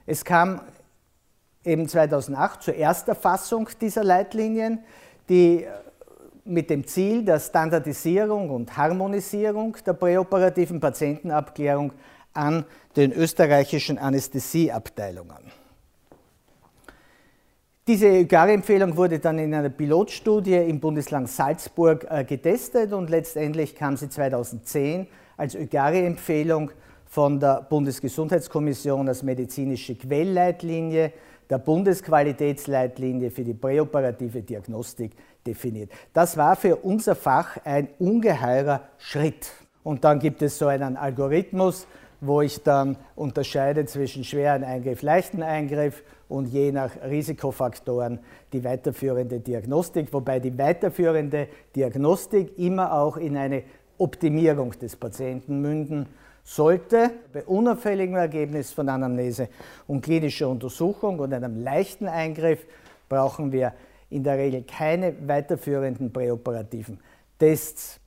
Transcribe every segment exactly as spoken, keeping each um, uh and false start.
Es kam eben zweitausendacht zur Ersterfassung dieser Leitlinien, die mit dem Ziel der Standardisierung und Harmonisierung der präoperativen Patientenabklärung an den österreichischen Anästhesieabteilungen. Diese E U G A R-Empfehlung wurde dann in einer Pilotstudie im Bundesland Salzburg äh, getestet und letztendlich kam sie zweitausendzehn als E U G A R-Empfehlung von der Bundesgesundheitskommission als medizinische Quellleitlinie der Bundesqualitätsleitlinie für die präoperative Diagnostik definiert. Das war für unser Fach ein ungeheurer Schritt. Und dann gibt es so einen Algorithmus, wo ich dann unterscheide zwischen schweren Eingriff, leichten Eingriff und je nach Risikofaktoren die weiterführende Diagnostik, wobei die weiterführende Diagnostik immer auch in eine Optimierung des Patienten münden sollte. Bei unauffälligem Ergebnis von Anamnese und klinischer Untersuchung und einem leichten Eingriff brauchen wir in der Regel keine weiterführenden präoperativen Tests.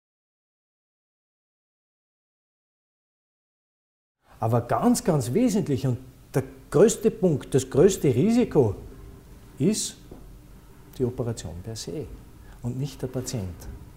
Aber ganz, ganz wesentlich und der größte Punkt, das größte Risiko ist die Operation per se und nicht der Patient.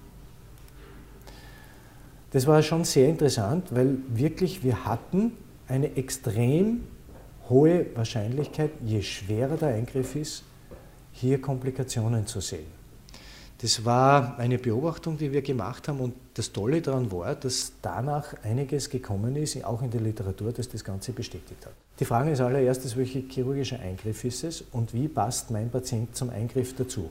Das war schon sehr interessant, weil wirklich wir hatten eine extrem hohe Wahrscheinlichkeit, je schwerer der Eingriff ist, hier Komplikationen zu sehen. Das war eine Beobachtung, die wir gemacht haben und das Tolle daran war, dass danach einiges gekommen ist, auch in der Literatur, das das Ganze bestätigt hat. Die Frage ist allererstes, welcher chirurgischer Eingriff ist es und wie passt mein Patient zum Eingriff dazu?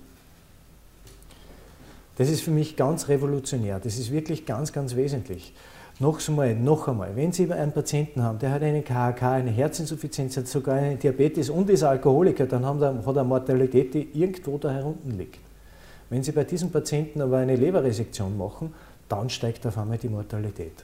Das ist für mich ganz revolutionär, das ist wirklich ganz, ganz wesentlich. Noch einmal, noch einmal, wenn Sie einen Patienten haben, der hat einen K H K, eine Herzinsuffizienz, hat sogar einen Diabetes und ist Alkoholiker, dann hat er eine Mortalität, die irgendwo da herunten liegt. Wenn Sie bei diesem Patienten aber eine Leberresektion machen, dann steigt auf einmal die Mortalität.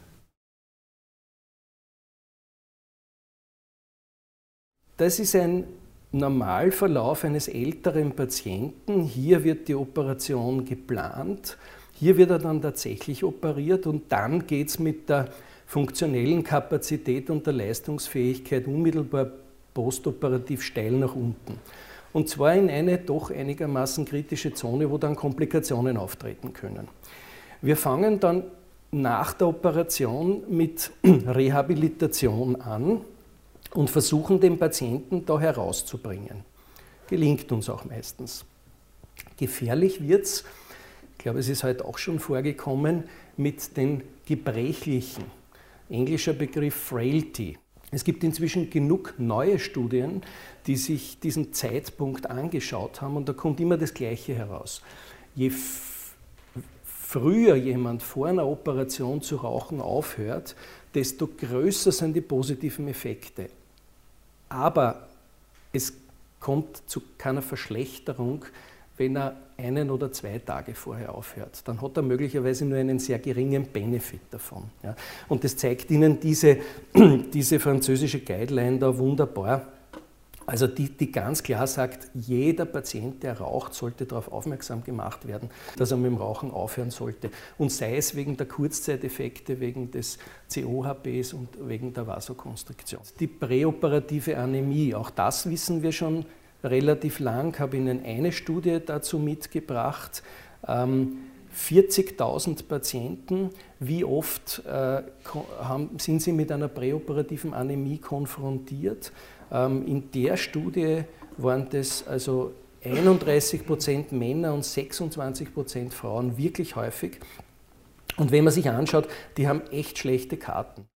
Das ist ein Normalverlauf eines älteren Patienten. Hier wird die Operation geplant, hier wird er dann tatsächlich operiert und dann geht es mit der funktionellen Kapazität und der Leistungsfähigkeit unmittelbar postoperativ steil nach unten. Und zwar in eine doch einigermaßen kritische Zone, wo dann Komplikationen auftreten können. Wir fangen dann nach der Operation mit Rehabilitation an und versuchen, den Patienten da herauszubringen. Gelingt uns auch meistens. Gefährlich wird es, ich glaube, es ist heute auch schon vorgekommen, mit den Gebrechlichen. Englischer Begriff Frailty. Es gibt inzwischen genug neue Studien, die sich diesen Zeitpunkt angeschaut haben und da kommt immer das Gleiche heraus. Je früher jemand vor einer Operation zu rauchen aufhört, desto größer sind die positiven Effekte. Aber es kommt zu keiner Verschlechterung, wenn er einen oder zwei Tage vorher aufhört. Dann hat er möglicherweise nur einen sehr geringen Benefit davon. Ja. Und das zeigt Ihnen diese, diese französische Guideline da wunderbar. Also die, die ganz klar sagt, jeder Patient, der raucht, sollte darauf aufmerksam gemacht werden, dass er mit dem Rauchen aufhören sollte. Und sei es wegen der Kurzzeiteffekte, wegen des C O H Ps und wegen der Vasokonstriktion. Die präoperative Anämie, auch das wissen wir schon relativ lang, habe Ihnen eine Studie dazu mitgebracht. Ähm, vierzigtausend Patienten, wie oft äh, haben, sind sie mit einer präoperativen Anämie konfrontiert? Ähm, in der Studie waren das also einunddreißig Prozent Männer und sechsundzwanzig Prozent Frauen, wirklich häufig. Und wenn man sich anschaut, die haben echt schlechte Karten.